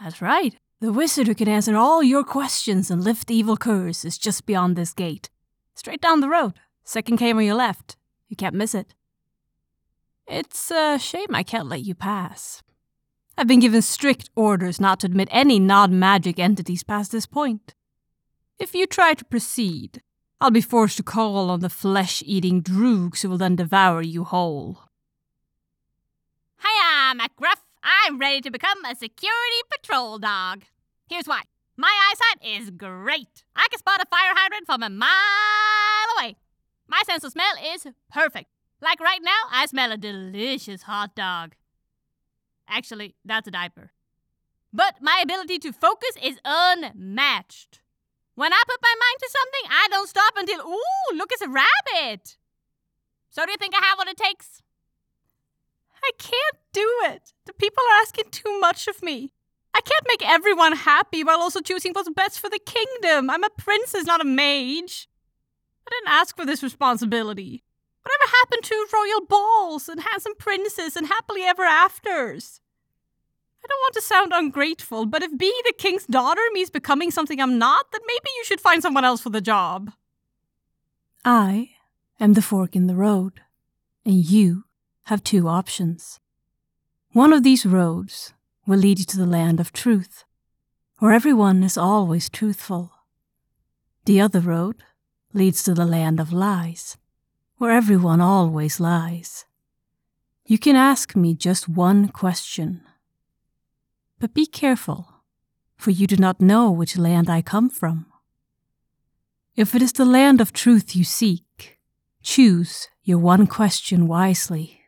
That's right. The wizard who can answer all your questions and lift the evil curse is just beyond this gate. Straight down the road. Second came on your left. You can't miss it. It's a shame I can't let you pass. I've been given strict orders not to admit any non-magic entities past this point. If you try to proceed, I'll be forced to call on the flesh-eating droogs who will then devour you whole. Hiya, McGruff. I'm ready to become a security patrol dog. Here's why. My eyesight is great. I can spot a fire hydrant from a mile away. My sense of smell is perfect. Like right now, I smell a delicious hot dog. Actually, that's a diaper. But my ability to focus is unmatched. When I put my mind to something, I don't stop until, ooh, look, it's a rabbit. So do you think I have what it takes? I can't do it. The people are asking too much of me. I can't make everyone happy while also choosing what's best for the kingdom. I'm a princess, not a mage. I didn't ask for this responsibility. Whatever happened to royal balls and handsome princes and happily ever afters? I don't want to sound ungrateful, but if being the king's daughter means becoming something I'm not, then maybe you should find someone else for the job. I am the fork in the road, and you have two options. One of these roads will lead you to the land of truth, where everyone is always truthful. The other road leads to the land of lies, where everyone always lies. You can ask me just one question, but be careful, for you do not know which land I come from. If it is the land of truth you seek, choose your one question wisely.